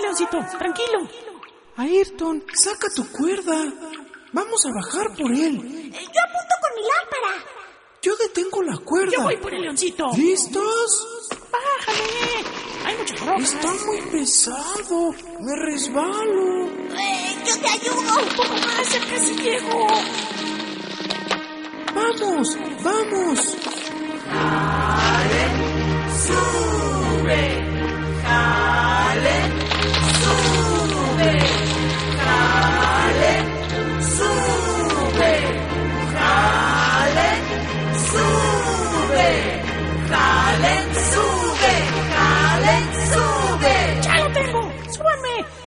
Leoncito, tranquilo. Ayrton, saca tu cuerda. Vamos a bajar por él. Yo apunto con mi lámpara. Yo detengo la cuerda. Yo voy por el Leoncito. ¿Listos? Bájale. Hay muchas rocas. Está muy pesado. Me resbalo. Yo te ayudo. Un poco más, ya casi llego. ¡Vamos! ¡Vamos! ¡Sube!